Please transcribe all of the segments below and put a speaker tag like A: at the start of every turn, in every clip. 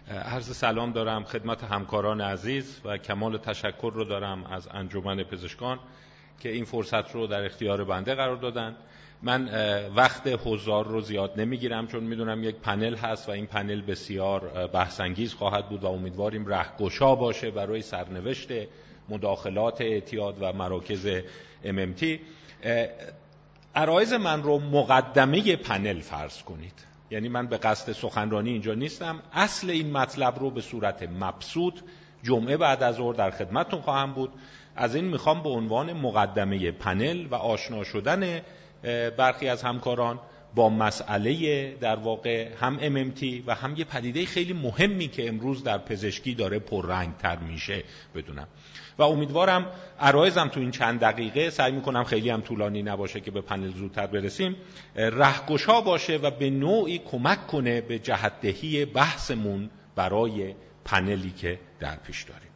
A: عرض سلام دارم خدمت همکاران عزیز و کمال تشکر رو دارم از انجمن پزشکان که این فرصت رو در اختیار بنده قرار دادن. من وقت حضار رو زیاد نمیگیرم چون میدونم یک پنل هست و این پنل بسیار بحث‌انگیز خواهد بود و امیدواریم رهگشا باشه برای سرنوشت مداخلات اعتیاد و مراکز MMT. عرایض من رو مقدمه پنل فرض کنید، یعنی من به قصد سخنرانی اینجا نیستم. اصل این مطلب رو به صورت مبسوط جمعه بعد از ظهر در خدمتتون خواهم بود. از این میخوام به عنوان مقدمه پنل و آشنا شدن برخی از همکاران با مسئله در واقع هم MMT و هم یه پدیده خیلی مهمی که امروز در پزشکی داره پررنگ‌تر میشه بدونم و امیدوارم عرایزم تو این چند دقیقه، سعی میکنم خیلی هم طولانی نباشه که به پنل زودتر برسیم، رهگشا باشه و به نوعی کمک کنه به جهت‌دهی بحثمون برای پنلی که در پیش داریم.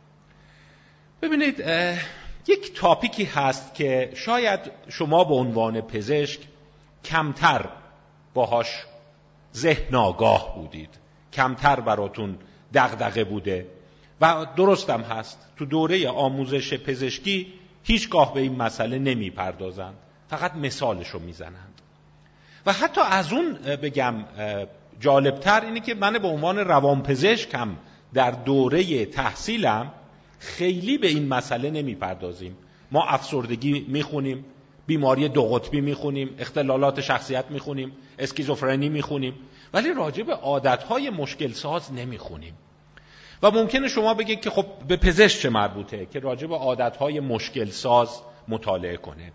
A: ببینید یک تاپیکی هست که شاید شما به عنوان پزشک کمتر باهاش ذهن آگاه بودید، کمتر براتون دغدغه بوده و درستم هست. تو دوره آموزش پزشکی هیچگاه به این مسئله نمی پردازند، فقط مثالشو میزنند. و حتی از اون بگم جالبتر اینه که من به عنوان روانپزشک هم در دوره تحصیلم خیلی به این مسئله نمی پردازیم. ما افسردگی میخونیم، بیماری دو قطبی میخونیم، اختلالات شخصیت میخونیم، اسکیزوفرنی میخونیم، ولی راجع به عادتهای مشکل ساز نمیخونیم. و ممکنه شما بگید که خب به پزشک چه مربوطه که راجع به عادتهای مشکل ساز مطالعه کنه.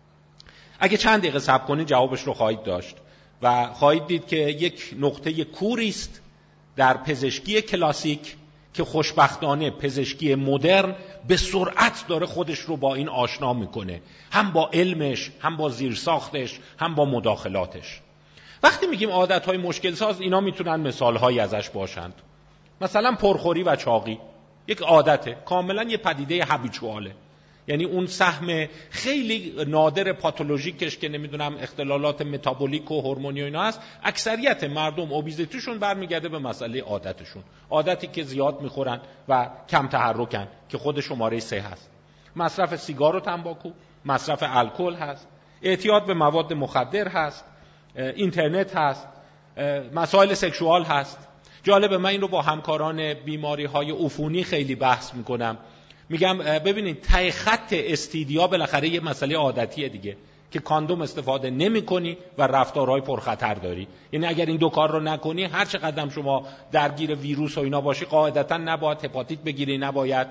A: اگه چند دقیقه صبر کنید جوابش رو خواهید داشت و خواهید دید که یک نقطه کوری است در پزشکی کلاسیک که خوشبختانه پزشکی مدرن به سرعت داره خودش رو با این آشنا میکنه، هم با علمش، هم با زیرساختش، هم با مداخلاتش. وقتی میگیم عادتهای مشکل ساز، اینا میتونن مثالهایی ازش باشند. مثلا پرخوری و چاقی یک عادته، کاملا یه پدیده هابیچواله، یعنی اون سهم خیلی نادر پاتولوژیکش که نمیدونم اختلالات متابولیک و هورمونی و اینا هست، اکثریت مردم اوبیزیتیشون برمیگرده به مسئله عادتشون، عادتی که زیاد میخورن و کم تحرکن که خود شماره 3 هست. مصرف سیگار و تنباکو، مصرف الکل هست، اعتیاد به مواد مخدر هست، اینترنت هست، مسائل سکشوال هست. جالبه من این رو با همکاران بیماری‌های عفونی خیلی بحث میکنم. میگم ببینید ته خط استیدیا بالاخره یه مسئله عادتیه دیگه که کاندوم استفاده نمی‌کنی و رفتارهای پرخطر داری. یعنی اگر این دو کار رو نکنی، هر چقدر شما درگیر ویروس و اینا باشی، قاعدتاً نباید هپاتیت بگیری، نباید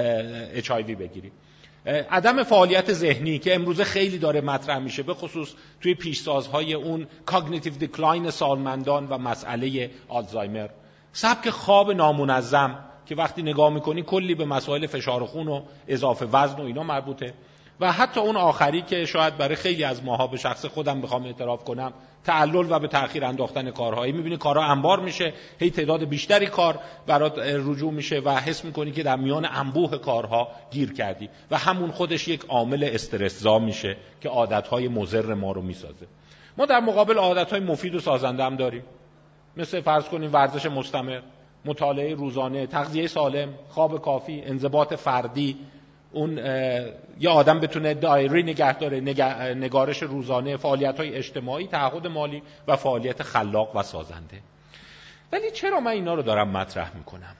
A: HIV بگیری. عدم فعالیت ذهنی که امروزه خیلی داره مطرح میشه، به خصوص توی پیشسازهای اون کاگنیتیو دیکلاین سالمندان و مسئله آلزایمر. سبک خواب نامنظم که وقتی نگاه میکنی کلی به مسائل فشار خون و اضافه وزن و اینا مربوطه. و حتی اون آخری که شاید برای خیلی از ماها، به شخص خودم بخوام اعتراف کنم، تعلل و به تأخیر انداختن کارهایی. میبینی کارها انبار میشه، هی تعداد بیشتری کار برات رجوع میشه و حس میکنی که در میان انبوه کارها گیر کردی و همون خودش یک عامل استرس‌زا میشه که عادتهای مضر ما رو میسازه. ما در مقابل عادتهای مفید و سازنده هم داریم، مثل فرض کنیم ورزش مستمر، مطالعه روزانه، تغذیه سالم، خواب کافی، انضباط فردی. اون یه آدم بتونه دایری نگه داره، نگارش روزانه، فعالیت‌های اجتماعی، تعهد مالی و فعالیت خلاق و سازنده. ولی چرا من اینا رو دارم مطرح میکنم؟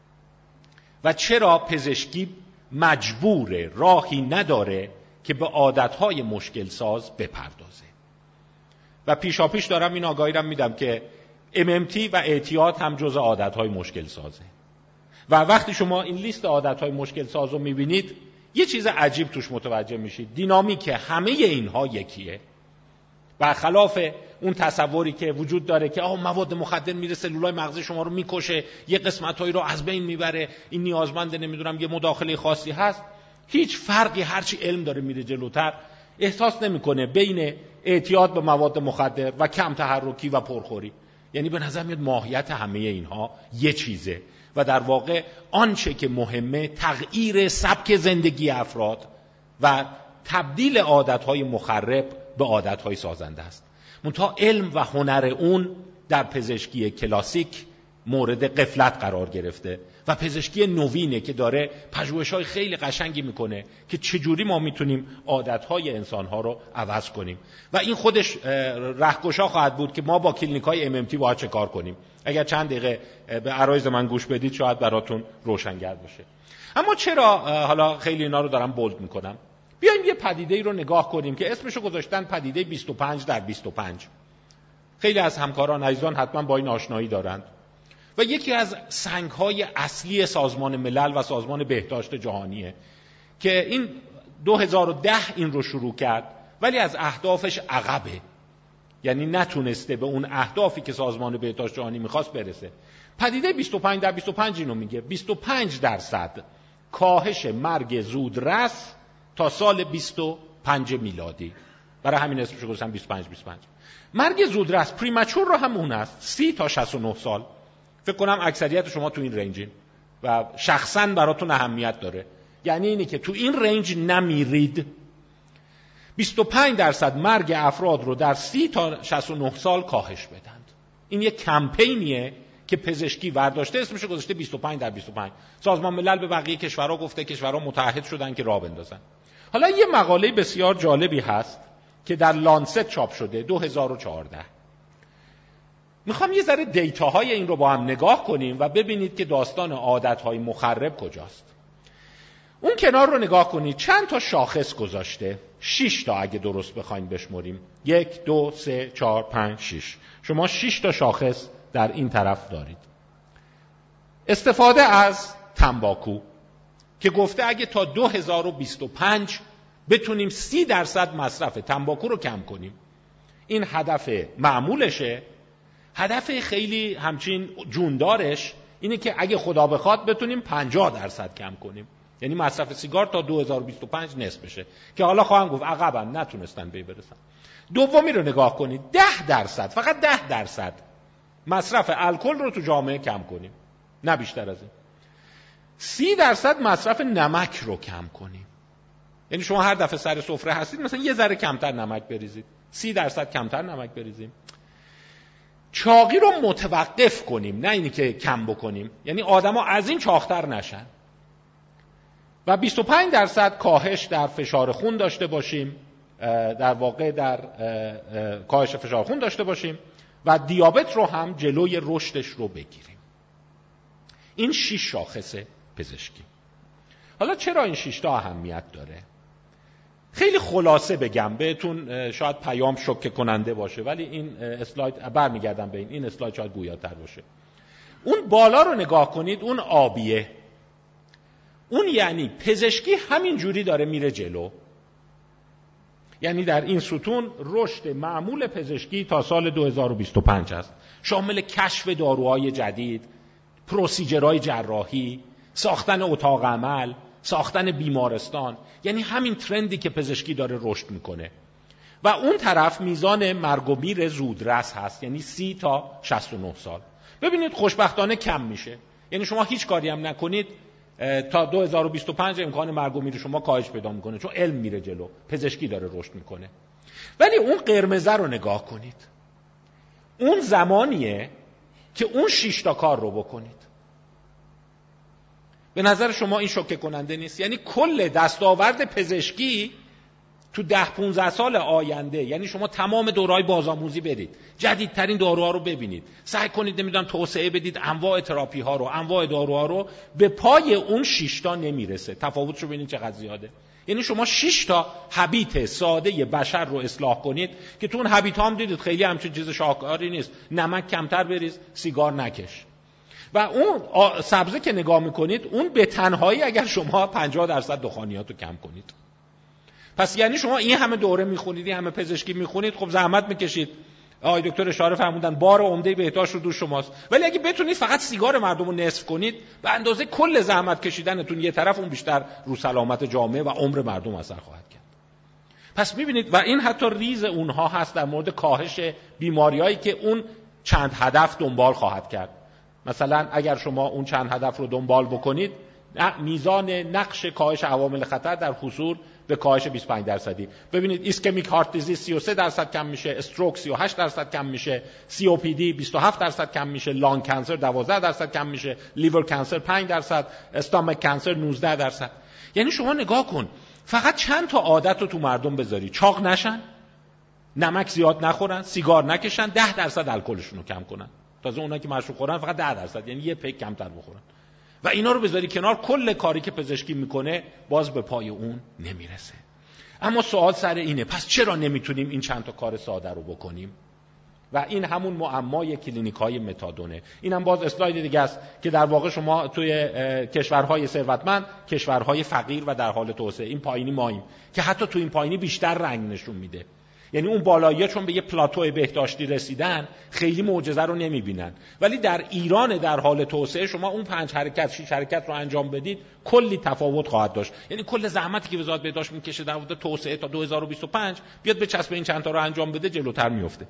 A: و چرا پزشکی مجبوره، راهی نداره که به عادت‌های مشکل ساز بپردازه؟ و پیشاپیش دارم این آگاهی رو میدم که MMT و اعتیاد هم جزء عادت‌های مشکل سازه. و وقتی شما این لیست عادت‌های مشکل ساز رو می‌بینید، یه چیز عجیب توش متوجه میشید. دینامیک همه اینها یکیه. برخلاف اون تصوری که وجود داره که مواد مخدر میره سلولای مغزی شما رو میکشه، یه قسمتایی رو از بین میبره، این نیازمند نمیدونم یه مداخله خاصی هست، هیچ فرقی هرچی علم داره میره جلوتر احساس نمیکنه بین اعتیاد به مواد مخدر و کم تحرکی و پرخوری. یعنی به نظر میاد ماهیت همه اینها یه چیزه و در واقع آنچه که مهمه تغییر سبک زندگی افراد و تبدیل عادتهای مخرب به عادتهای سازنده است. منتها علم و هنر اون در پزشکی کلاسیک مورد غفلت قرار گرفته و پزشکی نوینه که داره پژوهش‌های خیلی قشنگی میکنه که چجوری ما میتونیم عادت‌های انسان‌ها رو عوض کنیم و این خودش رهگشا خواهد بود که ما با کلینیک‌های MMT باید چه کار کنیم. اگر چند دقیقه به عرایض من گوش بدید شاید براتون روشنگر باشه. اما چرا حالا خیلی اینا رو دارم بولد میکنم؟ بیایم یه پدیده‌ای رو نگاه کنیم که اسمشو گذاشتن پدیده 25 در 25. خیلی از همکاران عزیزان حتما با این آشنایی دارند و یکی از سنگ‌های اصلی سازمان ملل و سازمان بهداشت جهانیه که این 2010 این رو شروع کرد ولی از اهدافش عقبه، یعنی نتونسته به اون اهدافی که سازمان بهداشت جهانی میخواست برسه. پدیده 25 در 25 اینو میگه 25% کاهش مرگ زودرس تا سال 25 میلادی. برای همین اسمش رو گذاشتن 25. مرگ زودرس پریمچور رو هم اون است 30 تا 69 سال. فکر کنم اکثریت شما تو این رنجین و شخصا براتون اهمیت داره، یعنی اینه که تو این رنج نمیرید. 25% مرگ افراد رو در 30 تا 69 سال کاهش بدند. این یک کمپینیه که پزشکی ورداشته، اسمش رو گذاشته 25 در 25. سازمان ملل به بقیه کشورها گفته کشورها متحد شدن که راه بندازن. حالا یه مقاله بسیار جالبی هست که در لانست چاپ شده 2014. میخوام یه ذره دیتاهای این رو با هم نگاه کنیم و ببینید که داستان عادتهای مخرب کجاست. اون کنار رو نگاه کنید، چند تا شاخص گذاشته، 6 تا اگه درست بخوایم بشمریم، 1 2 3 4 5 6. شما 6 تا شاخص در این طرف دارید. استفاده از تنباکو که گفته اگه تا 2025 بتونیم 30% مصرف تنباکو رو کم کنیم، این هدف معمولشه. هدف خیلی همچین جوندارش اینه که اگه خدا بخواد بتونیم 50% کم کنیم، یعنی مصرف سیگار تا 2025 نصف بشه، که حالا خواهم گفت عقبن نتونستن به برسن. دومی رو نگاه کنید، 10%، فقط 10% مصرف الکل رو تو جامعه کم کنیم، نه بیشتر از این. 30% مصرف نمک رو کم کنیم، یعنی شما هر دفعه سر سفره هستید مثلا یه ذره کمتر نمک بریزید، 30% کمتر نمک بریزیم. چاقی رو متوقف کنیم، نه اینی که کم بکنیم، یعنی آدما از این چاقتر نشن. و 25% کاهش در فشار خون داشته باشیم، در واقع در کاهش فشار خون داشته باشیم و دیابت رو هم جلوی رشدش رو بگیریم. این 6 شاخص پزشکی. حالا چرا این 6 تا اهمیت داره؟ خیلی خلاصه بگم بهتون، شاید پیام شوکه کننده باشه ولی این اسلاید برمیگردم به این اسلاید شاید گویاتر باشه. اون بالا رو نگاه کنید، اون آبیه، اون یعنی پزشکی همین جوری داره میره جلو. یعنی در این ستون رشد معمول پزشکی تا سال 2025 است، شامل کشف داروهای جدید، پروسیجرهای جراحی، ساختن اتاق عمل، ساختن بیمارستان، یعنی همین ترندی که پزشکی داره رشد میکنه. و اون طرف میزان مرگ و میر زودرس هست، یعنی 30 تا 69 سال. ببینید خوشبختانه کم میشه، یعنی شما هیچ کاری هم نکنید تا 2025 امکان مرگ و میر شما کاهش پیدا میکنه، چون علم میره جلو، پزشکی داره رشد میکنه. ولی اون قرمزه رو نگاه کنید، اون زمانیه که اون 6 تا کار رو بکنید. به نظر شما این شوکه کننده نیست؟ یعنی کل دستاورد پزشکی تو 10-15 سال آینده، یعنی شما تمام دورهای بازآموزی برید، جدیدترین داروها رو ببینید، سعی کنید نمیدونم توسعه بدید انواع تراپی ها رو، انواع داروها رو، به پای اون 6 تا نمیرسه. تفاوتش رو ببینید چقدر زیاده. یعنی شما 6 تا هابیت ساده بشر رو اصلاح کنید که تو اون هابیت هم دیدید خیلی همچین چیز شاهکاری نیست. نمک کمتر بریز، سیگار نکش. و اون سبزه که نگاه میکنید، اون به تنهایی اگر شما 50% دخانیات رو کم کنید. پس یعنی شما این همه دوره میخونید، این همه پزشکی میخونید، خب زحمت میکشید. آقای دکتر اشاره فرمودن بار عمده بهداشت رو دوش شماست، ولی اگه بتونید فقط سیگار مردم رو نصف کنید، به اندازه کل زحمت کشیدنتون یه طرف، اون بیشتر رو سلامت جامعه و عمر مردم اثر خواهد کرد. پس میبینید، و این حتی ریز اونها هست در مورد کاهش بیماریایی که اون چند هدف دنبال خواهد کرد. مثلا اگر شما اون چند هدف رو دنبال بکنید، میزان نقش کاهش عوامل خطر در حصول به کاهش 25%. ببینید ایسکمیک هارت دیزیز 33% کم میشه، استروک 38% کم میشه، COPD 27% کم میشه، لانگ کانسر 12% کم میشه، لیور کانسر 5%، استامک کانسر 19%. یعنی شما نگاه کن، فقط چند تا عادت رو تو مردم بذاری، چاق نشن، نمک زیاد نخورن، سیگار نکشن، 10% الکلشون رو کم کنن. تازه اونایی که مشروب خورن فقط 10%، یعنی یه پیک کمتر بخورن. و اینا رو بذاری کنار، کل کاری که پزشکی میکنه باز به پای اون نمیرسه. اما سوال سر اینه، پس چرا نمیتونیم این چند تا کار ساده رو بکنیم؟ و این همون معمای کلینیکای متادونه. اینم باز اسلاید دیگه است که در واقع شما توی کشورهای ثروتمند، کشورهای فقیر و در حال توسعه، این پایینی ماییم که حتی تو این پایینی بیشتر رنگ نشون میده. یعنی اون بالایی‌ها چون به یه پلاتو بهداشتی رسیدن خیلی معجزه رو نمیبینن، ولی در ایران در حال توسعه شما اون 5 حرکت 6 حرکت رو انجام بدید کلی تفاوت خواهد داشت. یعنی کل زحمتی که وزارت بهداشت میکشه در مورد توسعه تا 2025 بیاد به چسب این چند تا رو انجام بده، جلوتر میفته.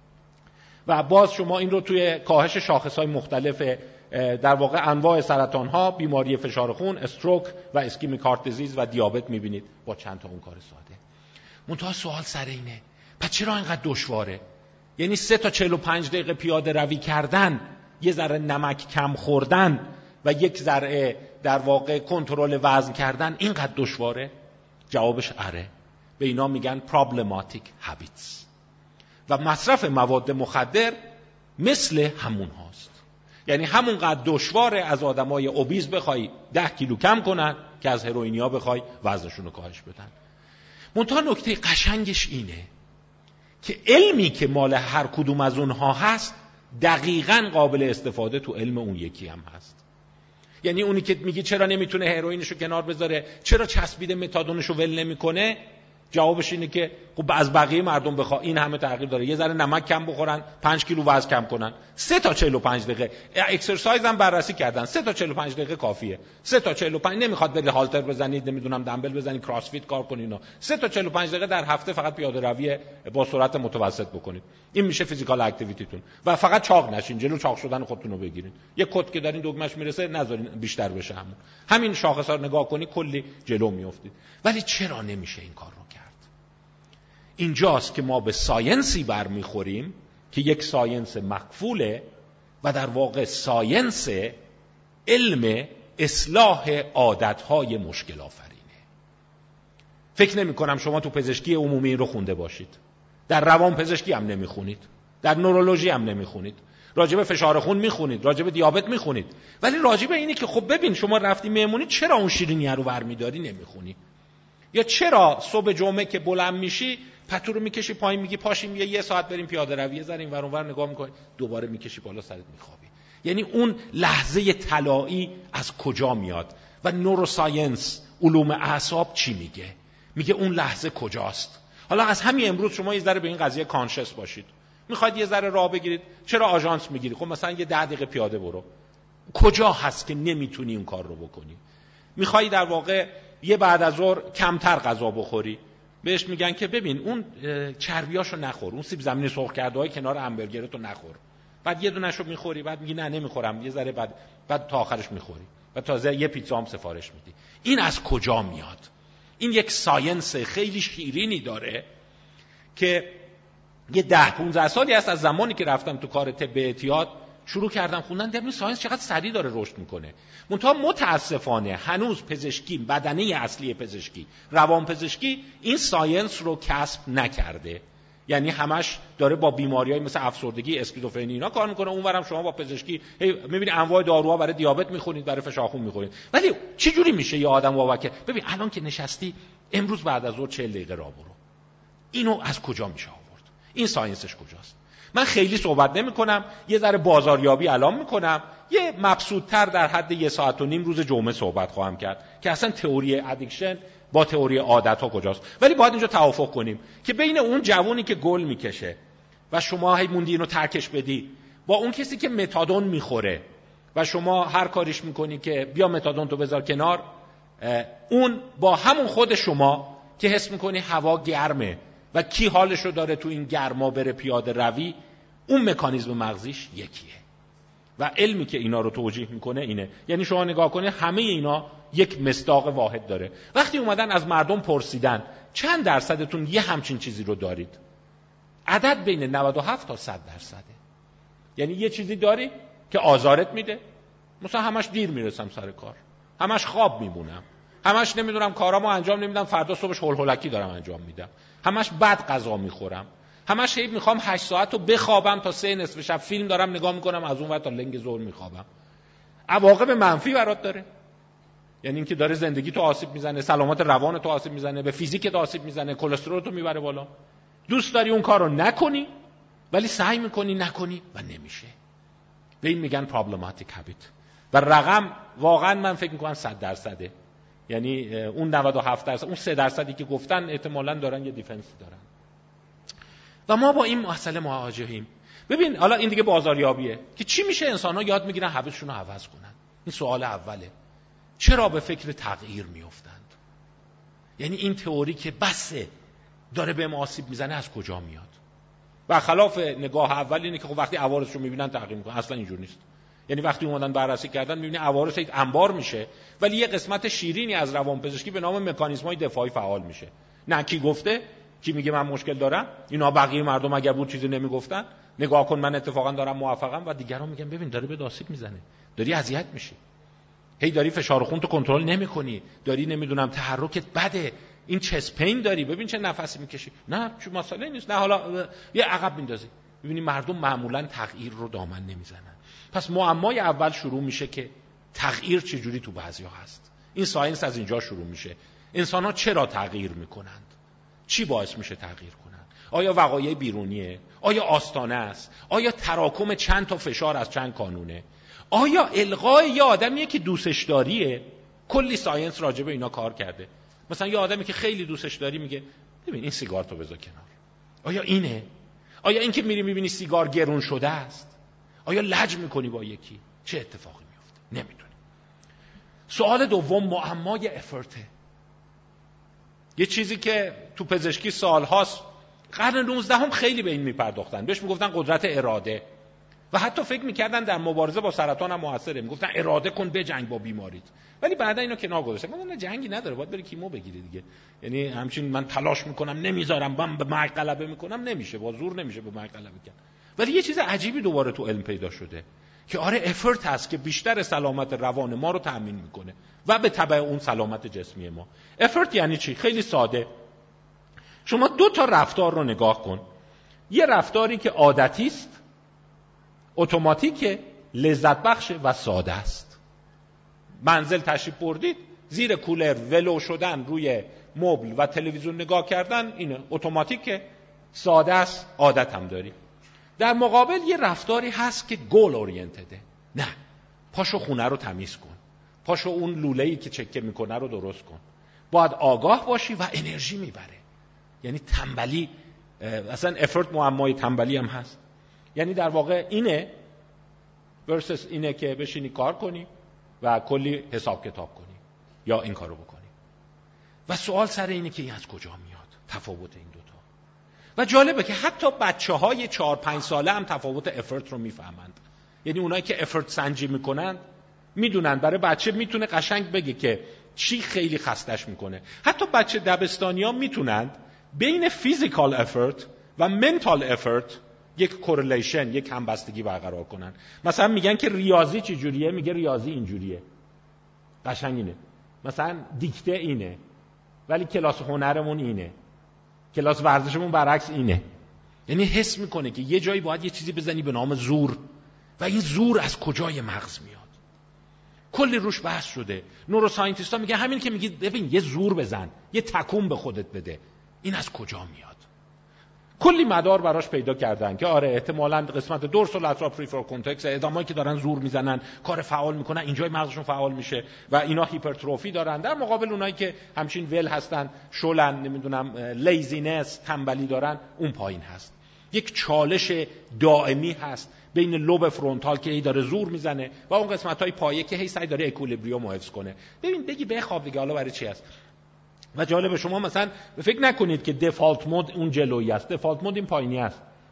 A: و باز شما این رو توی کاهش شاخص‌های مختلف در واقع انواع سرطان‌ها، بیماری فشار خون، استروک و اسکیمیک هارت دیزیز و دیابت میبینید با چند تا اون کار ساده. منتها سوال سر اینه، پس چرا اینقدر دشواره؟ یعنی 3 تا 45 دقیقه پیاده روی کردن، یه ذره نمک کم خوردن و یک ذره در واقع کنترل وزن کردن اینقدر دشواره؟ جوابش اره. به اینا میگن problematic habits. و مصرف مواد مخدر مثل همون هاست. یعنی همونقدر دشواره از آدمای اوبیز بخوای 10 کیلو کم کنن که از هروئینیا بخوای وزنشون رو کاهش بدن. منتها نکته قشنگش اینه که علمی که مال هر کدوم از اونها هست دقیقاً قابل استفاده تو علم اون یکی هم هست. یعنی اونی که میگه چرا نمیتونه هروئینشو کنار بذاره، چرا چسبیده متادونشو ول نمیکنه، جوابش اینه که خب از بقیه مردم بخوا این همه تغییر داره، یه ذره نمک کم بخورن، 5 کیلو وزن کم کنن، 3 تا 45 دقیقه اکسرسایز هم بررسی کردن، 3 تا 45 دقیقه کافیه. 3 تا 45 نمیخواد بری هالتر بزنید، نمیدونم دمبل بزنید، کراسفیت کار کنید اینا. 3 تا 45 دقیقه در هفته فقط پیاده روی با سرعت متوسط بکنید. این میشه فیزیکال اکتیویتیتون. و فقط چاق نشین، جلو چاق شدن خودتون رو بگیرید. یه کد که دارین دگمش میرسه نذارین بیشتر بشه. همین شاخصا رو نگاه کنی کلی جلو میافتید. ولی چرا نمیشه این کار رو کرد؟ اینجاست که ما به ساینسی برمیخوریم که یک ساینس مقفوله و در واقع ساینس علم اصلاح عادتهای مشکل آفرینه. فکر نمی کنم شما تو پزشکی عمومی رو خونده باشید، در روان پزشکی هم نمیخونید، در نورولوژی هم نمیخونید، راجب فشار خون میخونید، راجب دیابت میخونید، ولی راجب اینی که خب ببین شما رفتی مهمونی چرا اون شیرینیه رو برمیداری نمیخونی، یا چرا صبح جمعه که بلند میشی پتو رو میکشی پایین میگی پاشیم یه ساعت بریم پیاده روی، یه ذره اینور اونور نگاه میکنی دوباره میکشی بالا سرت میخوابی. یعنی اون لحظه طلایی از کجا میاد؟ و نوروساینس علوم اعصاب چی میگه؟ میگه اون لحظه کجاست. حالا از همین امروز شما یه ذره به این قضیه کانشس باشید. میخواید یه ذره راه بگیرید، چرا آژانس میگیری؟ خب مثلا یه 10 دقیقه پیاده برو. کجا هست که نمیتونی اون کار رو بکنی؟ میخوای در واقع یه بعد از ظهر کمتر غذا بخوری، بهش میگن که ببین اون چربیاشو نخور، اون سیب زمینی سرخ کرده های کنار همبرگرتو نخور. بعد یه دونهشو میخوری، بعد میگی نه نمیخورم، یه ذره بعد تا آخرش میخوری و تازه یه پیتزا هم سفارش میدی. این از کجا میاد؟ این یک ساینس خیلی شیرینی داره که یه 10-15 سالی هست از زمانی که رفتم تو کار طب اعتیاد شروع کردم خوندن در این ساینس چقدر سریع داره رشد میکنه. منتها متاسفانه هنوز پزشکی، بدنه اصلی پزشکی، روان پزشکی این ساینس رو کسب نکرده. یعنی همش داره با بیماریای مثل افسردگی، اسکیزوفرنی اینا کار میکنه. اونورم شما با پزشکی میبینید انواع داروها برای دیابت میخونید، برای فشار خون میخونید. ولی چه جوری میشه یه آدم واقعا ببین الان که نشستی امروز بعد از ظهر 40 دقیقه راه برو، اینو از کجا میشه آورد؟ این ساینسش کجاست؟ من خیلی صحبت نمی کنم، یه ذره بازاریابی الان میکنم، یه مبسوط‌تر در حد 1.5 ساعت روز جمعه صحبت خواهم کرد که اصلا تئوری ادیکشن با تئوری عادت‌ها کجاست. ولی باید اینجا توافق کنیم که بین اون جوونی که گل میکشه و شما هی موندی اینو ترکش بدی، با اون کسی که متادون میخوره و شما هر کاریش میکنی که بیا متادون تو بذار کنار، اون با همون خود شما که حس میکنی هوا گرمه و کی حالشو داره تو این گرما بره پیاده روی، اون مکانیزم مغزیش یکیه. و علمی که اینا رو توجیه میکنه اینه. یعنی شما نگاه کنید همه اینا یک مصداق واحد داره. وقتی اومدن از مردم پرسیدن چند درصدتون یه همچین چیزی رو دارید، عدد بین 97 تا 100%. یعنی یه چیزی داری که آزارت میده، مثلا همش دیر میرسم سر کار، همش خواب میمونم، همش نمیدونم کارامو انجام نمیدم، فردا صبحش هولهولکی دارم انجام میدم، همش بد غذا میخورم، همش میخوام 8 ساعت رو بخوابم تا 3 نصف شب فیلم دارم نگاه میکنم، از اون ور تا لنگ ظهر میخوابم. عواقب منفی برات داره. یعنی اینکه داره زندگی تو آسیب میزنه، سلامت روان تو آسیب میزنه، به فیزیک تو آسیب میزنه، کلسترول تو میبره بالا. دوست داری اون کارو نکنی ولی سعی میکنی نکنی و نمیشه. به این میگن problematic habit. و رقم واقعا من فکر میکنم 100%. یعنی اون 97%، اون 3% که گفتن احتمالاً دارن یه دیفنسی دارن. و ما با این مسئله مواجهیم. ببین حالا این دیگه بازاریابیه که چی میشه انسان‌ها یاد میگیرن هویتشون رو عوض کنن. این سوال اوله. چرا به فکر تغییر میافتند؟ یعنی این تئوری که بسه داره به ما آسیب میزنه از کجا میاد؟ و خلاف نگاه اول اینه که خب وقتی عوارض رو میبینن تغییر میکنن. اصلا اینجور نیست. یعنی وقتی اومدن بررسی کردن میبینی عوارض یک انبار میشه ولی یه قسمت شیرینی از روانپزشکی به نام مکانیزم‌های دفاعی فعال میشه. نه کی گفته؟ کی میگه من مشکل دارم؟ اینا بقیه مردم اگر بود چیزی نمیگفتن. نگاه کن من اتفاقا دارم موفقم. و دیگران میگن ببین داره به آسیب میزنه، داری اذیت میشی، هی داری فشار خون تو کنترل نمیکنی، داری نمیدونم تحرکت بده، این چست پین داری، ببین چه نفسی میکشی. نه چه مسئله نیست، نه حالا یه عقب میندازی. ببینی مردم معمولا تغییر رو دامن نمیزنن. پس معمای اول شروع میشه که تغییر چجوری تو بعضیا هست. این ساینس از اینجا شروع میشه. انسان‌ها چرا تغییر میکنند؟ چی باعث میشه تغییر کنند؟ آیا وقایع بیرونیه؟ آیا آستانه است؟ آیا تراکم چند تا فشار از چند کانونه؟ آیا الغای یه آدمیه که دوستش داریه؟ کلی ساینس راجع به اینا کار کرده. مثلا یه آدمی که خیلی دوستش داری میگه ببین این سیگار تو بذار کنار. آیا اینه؟ آیا این که میری میبینی سیگار گرون شده است؟ آیا لج میکنی با یکی؟ چه اتفاقی میفته؟ نمیدونی. سوال دوم معمای افرته. یه چیزی که تو پزشکی سالهاست، قرن 19 هم خیلی به این میپرداختن، بهش میگفتن قدرت اراده و حتی فکر میکردن در مبارزه با سرطان هم موثره. میگفتن اراده کن بجنگ با بیماریت. ولی بعدا اینو کنار گذاشتن. گفتن جنگی نداره، باید بری کیمو بگیری دیگه. یعنی همچین من تلاش میکنم نمیذارم من به مرگ غلبه میکنم، نمیشه، با زور نمیشه به مرگ غلبه کرد. ولی یه چیز عجیبی دوباره تو علم پیدا شده که آره افرت هست که بیشتر سلامت روان ما رو تضمین میکنه و به تبع اون سلامت جسمی ما. افرت یعنی چی؟ خیلی ساده. شما 2 تا رفتار رو نگاه کن. یه رفتاری که عادتی است، اتوماتیکه، لذت بخشه و ساده است. منزل تشریف بردید، زیر کولر ولو شدن روی مبل و تلویزیون نگاه کردن، اینه اتوماتیکه، ساده است، عادت هم داری. در مقابل یه رفتاری هست که گول اورینتده. نه، پاشو خونه رو تمیز کن، پاشو اون لوله‌ای که چکه میکنه رو درست کن. باید آگاه باشی و انرژی میبره. یعنی تنبلی، اصلا افرت معمای تنبلی هم هست. یعنی در واقع اینه ورسس اینه که بشینی کار کنی و کلی حساب کتاب کنی یا این کارو بکنی. و سوال سر اینه که این از کجا میاد تفاوت این دوتا. و جالبه که حتی بچه‌های 4-5 ساله هم تفاوت افرت رو میفهمند. یعنی اونایی که افرت سنجی میکنن میدونن برای بچه میتونه قشنگ بگه که چی خیلی خستش میکنه. حتی بچه دبستانی‌ها میتونن بین فیزیکال افرت و منتال افرت یک کورلیشن، یک همبستگی برقرار کنن. مثلا میگن که ریاضی چه جوریه، میگه ریاضی اینجوریه، قشنگ اینه. مثلا دیکته اینه ولی کلاس هنرمون اینه، کلاس ورزشمون برعکس اینه. یعنی حس میکنه که یه جایی باید یه چیزی بزنی به نام زور و این زور از کجای مغز میاد. کلی روش بحث شده. نوروساینتیست‌ها میگن همین که میگی ببین یه زور بزن، یه تکون به خودت بده، این از کجا میاد؟ کلی مدار براش پیدا کردن که آره احتمالاً قسمت دورسولاترال پریفرال کورتکس، آدمایی که دارن زور میزنن، کار فعال میکنن، اینجای مغزشون فعال میشه و اینا هیپرتروفی دارن. در مقابل اونایی که همچین ول هستن، شلن، نمیدونم لیزینس، تنبلی دارن، اون پایین هست. یک چالش دائمی هست بین لوب فرونتال که هی داره زور میزنه و اون قسمت‌های پایه که هی سعی داره اکولیبریوم حفظ کنه. ببین بگی بخواب دیگه، حالا برای چی هست؟ و جالب شما مثلا فکر نکنید که دفالت مود اون جلویی است. دفالت مود این پایینی است.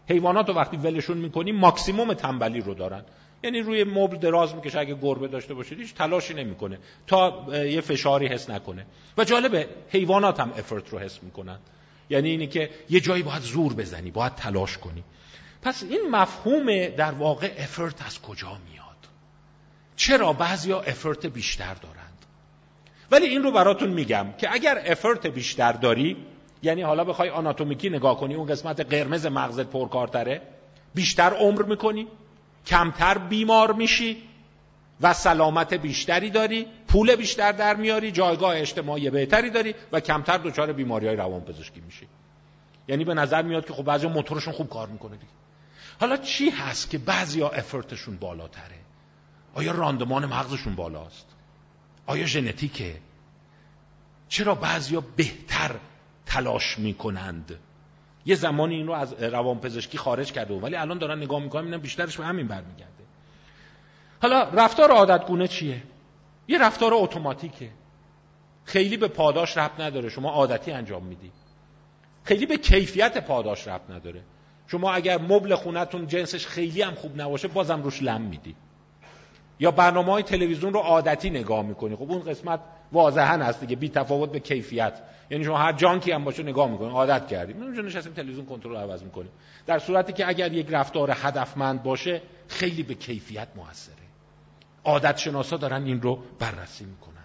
A: حیوانات رو وقتی ولشون میکنی ماکسیموم تنبلی رو دارن، یعنی روی مبل دراز میکشه، اگه گربه داشته باشید هیچ تلاشی نمیکنه تا یه فشاری حس نکنه. و جالبه حیوانات هم افورت رو حس میکنن، یعنی اینی که یه جایی باید زور بزنی، باید تلاش کنی. پس این مفهوم در واقع افورت از کجا میاد؟ چرا بعضیا افورت بیشتر دارند؟ ولی این رو براتون میگم که اگر افورت بیشتر داری، یعنی حالا بخوای آناتومیکی نگاه کنی، اون قسمت قرمز مغزت پرکارتره، بیشتر عمر میکنی، کمتر بیمار میشی و سلامت بیشتری داری، پول بیشتر در میاری، جایگاه اجتماعی بهتری داری و کمتر دچار بیماریهای روانپزشکی میشی. یعنی به نظر میاد که خب بعضیا موتورشون خوب کار میکنه دیگه. حالا چی هست که بعضیا افورتشون بالاتره؟ آیا راندمان مغزشون بالاست؟ آیا ژنتیکه؟ چرا بعضیا بهتر تلاش میکنند؟ یه زمانی این رو از روانپزشکی خارج کرده ولی الان دارن نگاه میکنن میبینن بیشترش به همین برمیگرده. حالا رفتار عادتگونه چیه؟ یه رفتار اتوماتیکه، خیلی به پاداش ربط نداره، شما عادتی انجام میدی. خیلی به کیفیت پاداش ربط نداره، شما اگر مبل خونتون جنسش خیلی هم خوب نباشه بازم روش لم میدی. یا برنامه‌های تلویزیون رو عادتی نگاه میکنی، خب اون قسمت واضحاً هست دیگه، بی تفاوت به کیفیت. یعنی شما هر جانکی هم باشه نگاه میکنید، عادت کردیم، اونجا نشستیم تلویزیون کنترل عوض میکنیم. در صورتی که اگر یک رفتار هدفمند باشه خیلی به کیفیت موثره. عادت شناسا دارن این رو بررسی میکنند.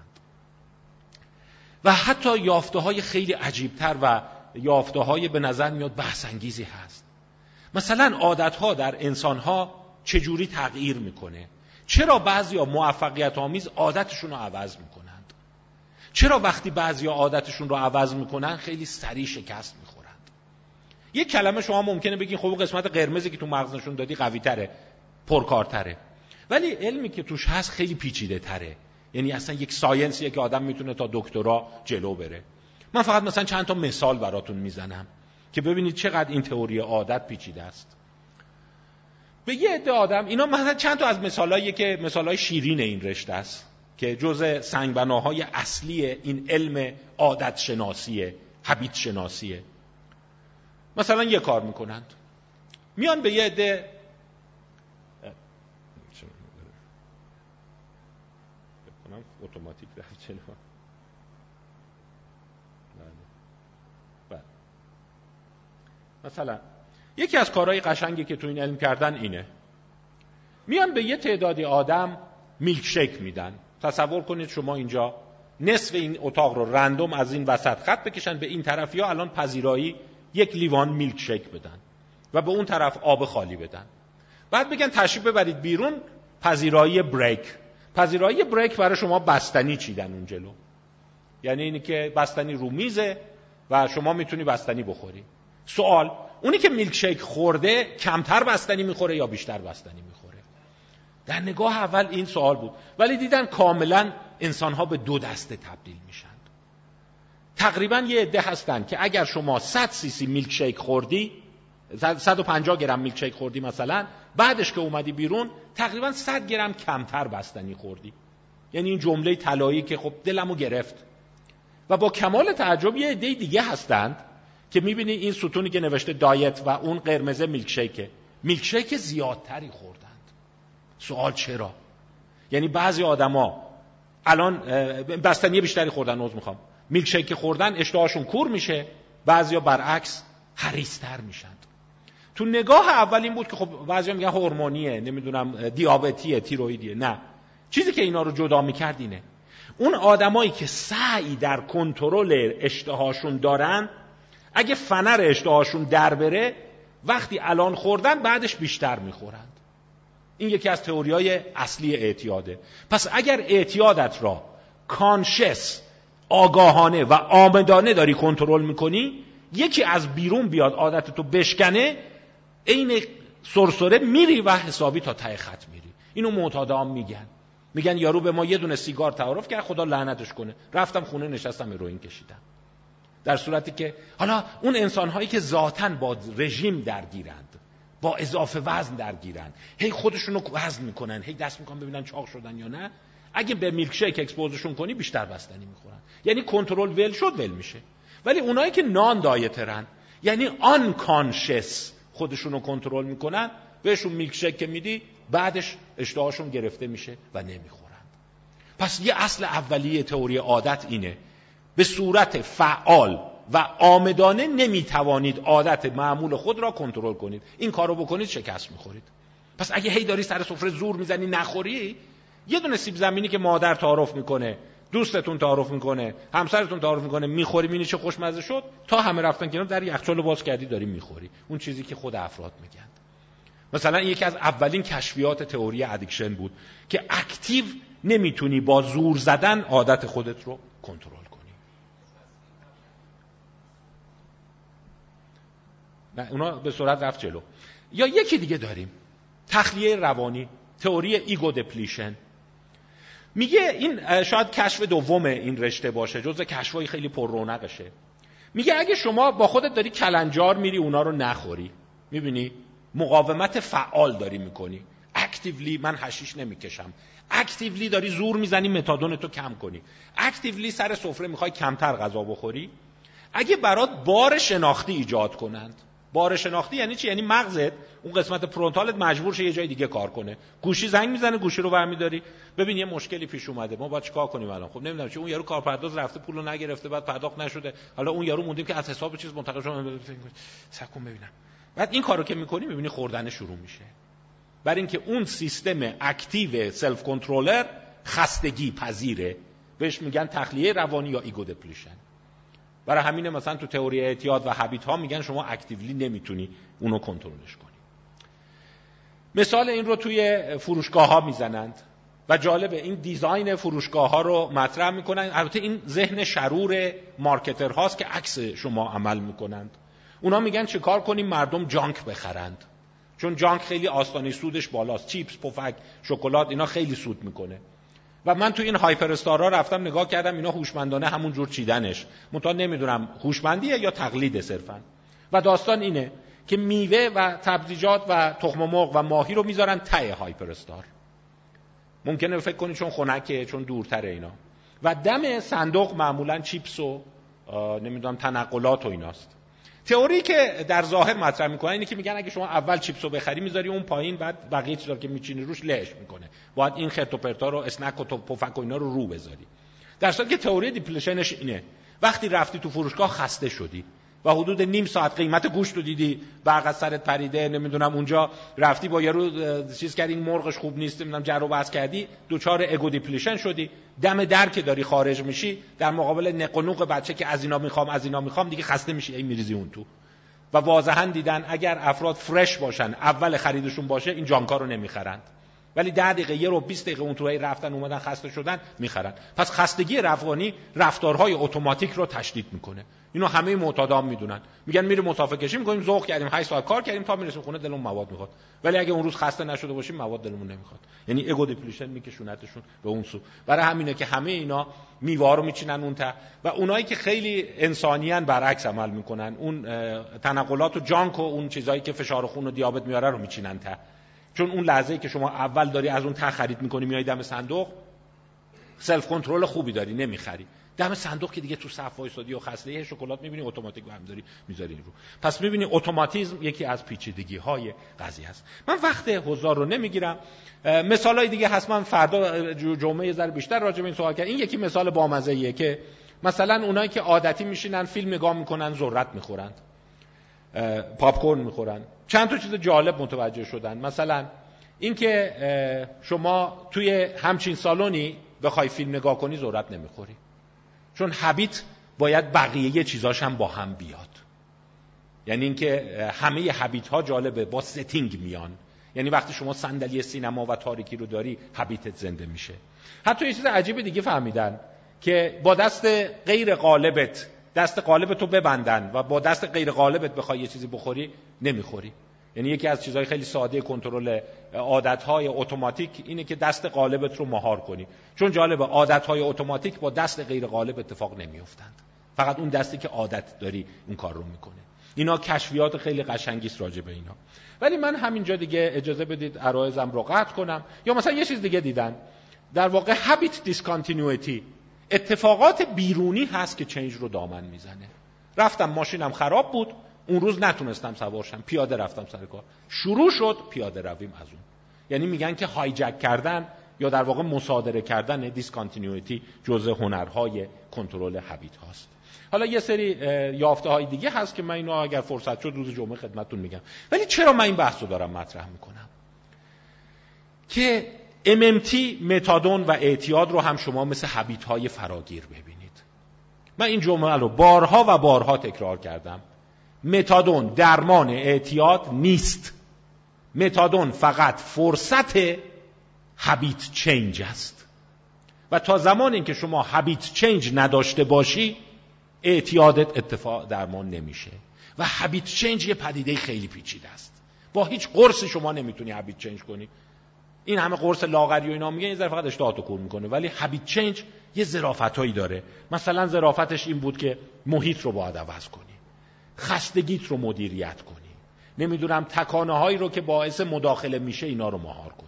A: و حتی یافته‌های خیلی عجیب‌تر و یافته‌های به نظر میاد بحث انگیزی هست. مثلا عادت‌ها در انسان‌ها چجوری تغییر میکنه؟ چرا بعضیا موفقیت آمیز عادتشون رو عوض میکنند؟ چرا وقتی بعضیا عادتشون رو عوض میکنن خیلی سریع شکست میخورند؟ یک کلمه شما ممکنه بگین خب قسمت قرمزی که تو مغزشون دادی قوی تره، پرکارتره، ولی علمی که توش هست خیلی پیچیده تره. یعنی اصلا یک ساینسیه که آدم میتونه تا دکترا جلو بره. من فقط مثلا چند تا مثال براتون میزنم که ببینید چقدر این تئوری عادت پیچیده است. به یه عده آدم، اینا مثلا چند تا از مثالاییه که مثالای شیرین این رشته است که جزء سنگبناهای اصلی این علم عادت شناسیه، هابیت شناسیه. مثلا یه کار میکنند، میان به یه عده اتوماتیک رفت جلو. مثلا یکی از کارهای قشنگی که تو این علم کردن اینه، میان به یه تعدادی آدم میلک شیک میدن. تصور کنید شما اینجا نصف این اتاق رو رندوم از این وسط خط بکشن به این طرف، یا الان پذیرایی یک لیوان میلک شیک بدن و به اون طرف آب خالی بدن. بعد بگن تشریف ببرید بیرون، پذیرایی بریک. پذیرایی بریک برای شما بستنی چیدن اون جلو، یعنی اینی که بستنی رو میزه و شما میتونی بستنی بخوری. سوال، اونی که میلک شیک خورده کمتر بستنی میخوره یا بیشتر بستنی میخوره؟ در نگاه اول این سوال بود، ولی دیدن کاملا انسانها به دو دسته تبدیل میشن. تقریبا یه عده هستن که اگر شما 100 cc میلک شیک خوردی، 150 گرم میلک شیک خوردی مثلا، بعدش که اومدی بیرون تقریبا 100 گرم کمتر بستنی خوردی. یعنی این جمله طلایی که خب دلمو گرفت. و با کمال تعجب یه عده دیگه هستند که میبینی این ستونی که نوشته دایت و اون قرمز میلک شیک زیادتری خوردند. سوال چرا؟ یعنی بعضی آدما الان بستنی بیشتری خوردن، میلک شیک خوردن اشتهاشون کور میشه، بعضیا برعکس حریص‌تر میشن. تو نگاه اول این بود که خب بعضیا میگن هورمونیه، نمیدونم دیابتیه، تیروئیدیه. نه، چیزی که اینا رو جدا میکرد اینه، اون آدمایی که سعی در کنترل اشتهاشون دارن، اگه فنر اشتهاشون در بره، وقتی الان خوردن بعدش بیشتر میخورند. این یکی از تئوریای اصلی اعتیاده. پس اگر اعتیادت را کانشس، آگاهانه و آمدانه داری کنترل میکنی، یکی از بیرون بیاد عادتتو بشکنه، عین سرسره میری و حسابی تا ته خط میری. اینو معتادان میگن یارو به ما یه دونه سیگار تعارف کرد، خدا لعنتش کنه، رفتم خونه نشستم هروئین کشیدم. در صورتی که حالا اون انسان‌هایی که ذاتاً با رژیم درگیرند، با اضافه وزن درگیرند، هی خودشونو وزن میکنن، هی دست میکنن ببینن چاق شدن یا نه، اگه به میلک شیک اکسپوزشون کنی بیشتر بستنی میخورن. یعنی کنترل ول میشه. ولی اونایی که نان دایترن، یعنی آن کانشس خودشون رو کنترل میکنن، بهشون میلکشک که میدی بعدش اشتهاشون گرفته میشه و نمیخورن. پس یه اصل اولیه تئوری عادت اینه، به صورت فعال و عامدانه نمیتوانید عادت معمول خود را کنترل کنید. این کارو بکنید شکست میخورید. پس اگه هی داری سر سفره زور میزنی نخوری، یه دونه سیب زمینی که مادر تعارف میکنه، دوستتون تعارف میکنه، همسرتون تعارف میکنه، میخوری، میبینی چه خوشمزه شد، تا همه رفتن کنار در یخچال باز کردی داری میخوری. اون چیزی که خود افراد میگن. مثلا یکی از اولین کشفیات تئوری ادیکشن بود که اکتیو نمیتونی با زور زدن عادت خودت رو کنترل کنی. نه اونا به سرعت رفت جلو. یا یکی دیگه داریم، تخلیه روانی، تئوری ایگو دپلیشن. میگه این شاید کشف دوم این رشته باشه، جزء کشفای خیلی پر رونقشه. میگه اگه شما با خودت داری کلنجار میری اونا رو نخوری، میبینی مقاومت فعال داری میکنی، اکتیولی من حشیش نمیکشم، اکتیولی داری زور میزنی متادون تو کم کنی، اکتیولی سر سفره میخوای کمتر غذا بخوری، اگه برات بار شناختی ایجاد کنند. بار شناختی یعنی چی؟ یعنی مغزت اون قسمت فرونتالت مجبور شه یه جای دیگه کار کنه. گوشی زنگ میزنه، گوشی رو برمی‌داری، ببین یه مشکلی پیش اومده، ما باید چیکار کنیم الان؟ خب نمیدونم چه، اون یارو کارپرداز رفته پولو نگرفته، بعد پرداخت نشده، حالا اون یارو موندیم که از حساب چیز منتقل شده، سکون ببینم. بعد این کارو که می‌کنی می‌بینی خوردن شروع میشه. برای اینکه اون سیستم اکتیو سلف کنترلر خستگی پذیره، بهش میگن تخلیه روانی یا ایگو دپلیشن. برای همینه مثلا تو تئوری اعتیاد و هابیت ها میگن شما اکتیولی نمیتونی اونو کنترلش کنی. مثال این رو توی فروشگاه ها میزنند و جالبه این دیزاین فروشگاه ها رو مطرح میکنن. البته این ذهن شرور مارکتر هاست که عکس شما عمل میکنند. اونا میگن چه کار کنیم مردم جانک بخرند، چون جانک خیلی آستانه سودش بالاست، چیپس، پفک، شکلات اینا خیلی سود میکنه. و من تو این هایپر استارها رفتم نگاه کردم، اینا هوشمندانه همون جور چیدنش، منتها نمیدونم هوشمندیه یا تقلیده صرفا. و داستان اینه که میوه و سبزیجات و تخم مرغ و ماهی رو میذارن ته هایپر استار. ممکنه فکر کنی چون خنکه، چون دورتره اینا. و دم صندوق معمولا چیپس و نمیدونم تنقلات و ایناست. تئوری که در ظاهر مطرح میکنن اینه که میگن اگه شما اول چیپسو بخری میذاری اون پایین، بعد بقیه چیزا که میچینی روش لهش میکنه، باید این خرت و پرتا رو، اسنک و پفک و اینا رو بذاری. در صورتی که تئوری دیپلیشنش اینه وقتی رفتی تو فروشگاه خسته شدی و حدود نیم ساعت قیمت گوشت رو دیدی، برق از سرت پریده، نمیدونم اونجا رفتی با یارو چیز کردی این مرغش خوب نیست، نمیدونم جر و بحث کردی، دوچار ایگو دیپلیشن شدی، دم در که داری خارج میشی در مقابل نق و نوق بچه که از اینا میخوام دیگه خسته میشی، این میریزی اون تو. و واضحا دیدن اگر افراد فرش باشن، اول خریدشون باشه، این جانکا رو نمیخرند، ولی 10 دقیقه یه رو 20 دقیقه اون توی رفتن اومدن خسته شدن میخرن. پس خستگی روانی رفتارهای اتوماتیک رو تشدید میکنه. اینو همه معتادان میدونن. میگن میریم مسافر کشی میکنیم، ذوق کردیم 8 ساعت کار کردیم تا میرسیم خونه دلمون مواد میخواد، ولی اگه اون روز خسته نشده باشیم مواد دلمون نمیخواد. یعنی ایگو دیپلیشن میکشونتشون به اون سو. برای همینه که همه اینا میوه رو میچینن اون ته و اونایی که خیلی انسانیان برعکس عمل میکنن، اون تنقلات و جانک و اون چیزایی که فشار خون و دیابت میاره رو میچینن ته. چون اون لحظه‌ای که شما اول داری از اون ته خرید میکنی میای دم صندوق، سلف کنترل خوبی داری نمیخری. دم صندوق که دیگه تو صف وایسادی و خسته یه شکلات میبینی اتوماتیک برمی‌داری میذاری رو. پس میبینی اتوماتیسم یکی از پیچیدگی‌های قضیه است. من وقت حضار رو نمیگیرم. مثالای دیگه هست، من فردا جمعه یه ذره بیشتر راجع به این سوال کردم. این یکی مثال بامزه‌ایه که مثلا اونایی که عادتی میشینن فیلم نگاه میکنن ذرت میخورند، پاپ کورن میخورن. چند تا چیز جالب متوجه شدن. مثلا اینکه شما توی همچین سالونی بخوای فیلم نگاه کنی ذرت نمیخوری، چون هابیت باید بقیه چیزاش هم با هم بیاد. یعنی اینکه همه هابیت ها جالبه با ستینگ میان. یعنی وقتی شما صندلی سینما و تاریکی رو داری هابیتت زنده میشه. حتی یه چیز عجیب دیگه فهمیدن که با دست غیر غالبت دست قالبتو ببندن و با دست غیر قالبت بخوای یه چیزی بخوری نمیخوری. یعنی یکی از چیزهای خیلی ساده کنترل عادتهای اتوماتیک اینه که دست قالبت رو مهار کنی. چون جالبه عادتهای اتوماتیک با دست غیر قالب اتفاق نمیافتند، فقط اون دستی که عادت داری اون کار رو میکنه. اینا کشفیات خیلی قشنگی است راجع به اینا. ولی من همینجا دیگه اجازه بدید عرایزم رو قطع کنم. یا مثلا یه چیز دیگه دیدن، در واقع هابیت دیسکانتینیویتی، اتفاقات بیرونی هست که چنج رو دامن میزنه. رفتم ماشینم خراب بود، اون روز نتونستم سوار شم، پیاده رفتم سر کار. شروع شد پیاده رویم از اون. یعنی میگن که هایجک کردن یا در واقع مصادره کردن دیسکانتینیویتی جزء هنرهای کنترل هابیت هاست. حالا یه سری یافته های دیگه هست که من اینو اگر فرصت شد روز جمعه خدمتتون میگم. ولی چرا من این بحث رو دارم مطرح میکنم؟ که MMT، متادون و اعتیاد رو هم شما مثل هابیت های فراگیر ببینید. من این جمله رو بارها و بارها تکرار کردم. متادون درمان اعتیاد نیست. متادون فقط فرصت هابیت چینج است و تا زمانی که شما هابیت چینج نداشته باشی اعتیادت اتفاق درمان نمیشه. و هابیت چینج یه پدیده خیلی پیچیده است. با هیچ قرصی شما نمیتونی هابیت چینج کنی. این همه قرص لاغری و اینا میگن این ذره فقط اشتهاتو کور میکنه، ولی هابیت چینج یه ظرافتایی داره. مثلا ظرافتش این بود که محیط رو باید عوض کنی، خستگیت رو مدیریت کنی، نمیدونم تکانه هایی رو که باعث مداخله میشه اینا رو مهار کنی.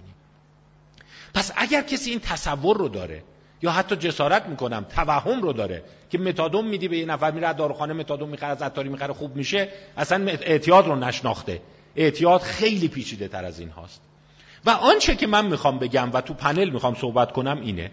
A: پس اگر کسی این تصور رو داره یا حتی جسارت میکنم توهم رو داره که متادون میدی به یه نفر میره داروخانه متادون میخره از عطاری میخره خوب میشه، اصلا اعتیاد رو نشناخته. اعتیاد خیلی پیچیده تر از این هاست. و آنچه که من میخوام بگم و تو پنل میخوام صحبت کنم اینه: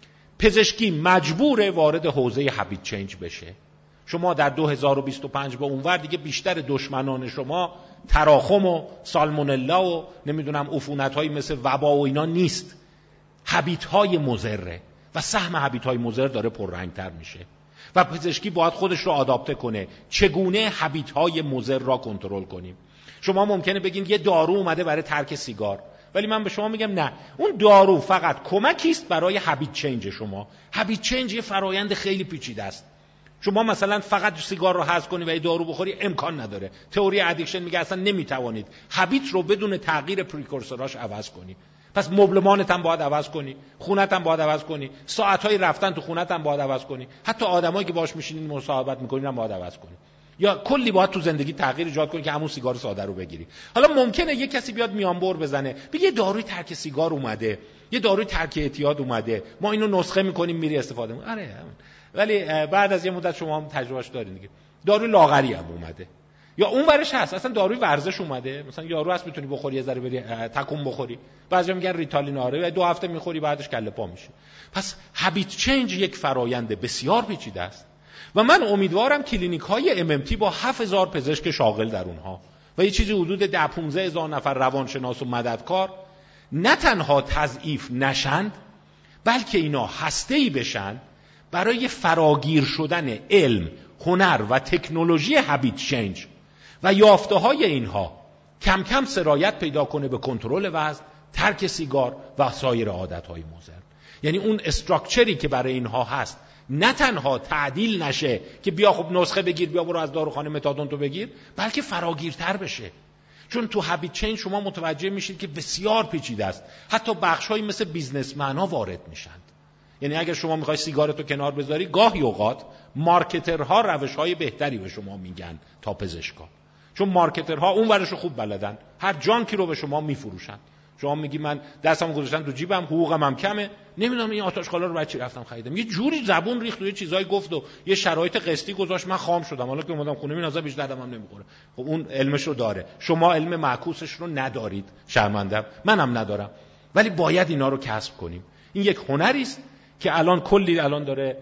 A: پزشکی مجبوره وارد حوزه هابیت چینج بشه. شما در 2025 به اونور دیگه بیشتر دشمنان شما تراخم و سالمونلا و نمیدونم عفونت‌های مثل وبا و اینا نیست، هابیت‌های مضره و سهم هابیت‌های مضر داره پررنگ‌تر میشه و پزشکی باید خودش رو آداپته کنه چگونه هابیت‌های مضر را کنترل کنیم. شما ممکنه بگین یه دارو اومده برای ترک سیگار، ولی من به شما میگم نه، اون دارو فقط کمکی است برای هابیت چینج شما. هابیت چینج یه فرایند خیلی پیچیده است. شما مثلا فقط سیگار رو حذف کنی و یه دارو بخوری امکان نداره. تئوری ادیکشن میگه اصلا نمیتوانید هابیت رو بدون تغییر پریکورسوراش عوض کنی. پس مبلمانت هم باید عوض کنی، خونت هم باید عوض کنی، ساعت‌های رفتن تو خونت هم باید عوض کنی، حتی آدمایی که باهاش میشینین مصاحبت میکنین هم باید عوض کنی. یا کلی باید تو زندگی تغییر ایجاد کنی که همون سیگار ساده رو بگیری. حالا ممکنه یه کسی بیاد میانبر بزنه بگه داروی ترک سیگار اومده، یه داروی ترک اعتیاد اومده، ما اینو نسخه میکنیم میری استفاده میکنی. آره، ولی بعد از یه مدت شما هم تجربهش دارین دیگه. داروی لاغری هم اومده، یا اون ورش هست اصلا داروی ورزش اومده، مثلا یارو هست میتونی بخوری یه ذره بری تکون بخوری، بعضیا میگن ریتالین، آره 2 هفته میخوری بعدش کله پا میشه. پس هابیت چینج یک فرایند بسیار پیچیده است و من امیدوارم کلینیک‌های MMT با 7000 پزشک شاغل در اونها و یه چیزی حدود 10-15 هزار نفر روانشناس و مددکار نه تنها تضعیف نشند، بلکه اینا هسته‌ای بشن برای فراگیر شدن علم، هنر و تکنولوژی هابیت چینج و یافته‌های اینها کم کم سرایت پیدا کنه به کنترل وزن، ترک سیگار و سایر عادت‌های مضر. یعنی اون استراکچری که برای اینها هست نه تنها تعدیل نشه که بیا خب نسخه بگیر، بیا برو از داروخانه متادون تو بگیر، بلکه فراگیرتر بشه. چون تو هابیت چینج شما متوجه میشید که بسیار پیچیده است. حتی بخش‌هایی مثل بیزنسمن‌ها وارد میشن. یعنی اگر شما میخوای سیگارتو کنار بذاری، گاهی اوقات مارکترها روش‌های بهتری به شما میگن تا پزشکا، چون مارکترها اون ورشو خوب بلدن، هر جانکی رو به شما میفروشن. شما میگی من دستم گذاشتم تو جیبم، حقوقم هم کمه، نمیدونم این آتش خالا رو برای چی رفتم خریدم. یه جوری زبون ریخت و یه چیزایی گفت و یه شرایط قسطی گذاشت، من خام شدم، حالا که اومدم خونه می‌نازم بیش دردم هم نمیخوره. خب اون علمش رو داره، شما علم معکوسش رو ندارید، شرمندم، منم ندارم، ولی باید اینا رو کسب کنیم. این یک هنری است که الان کلی داره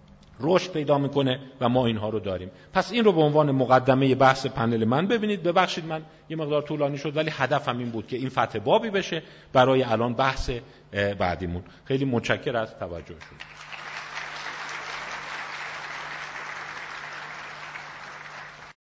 A: رشد پیدا میکنه و ما اینها رو داریم. پس این رو به عنوان مقدمه بحث پنل من ببینید. ببخشید من یه مقدار طولانی شد، ولی هدفم این بود که این فتح بابی بشه برای الان بحث بعدیمون. خیلی متشکرم از توجهتون.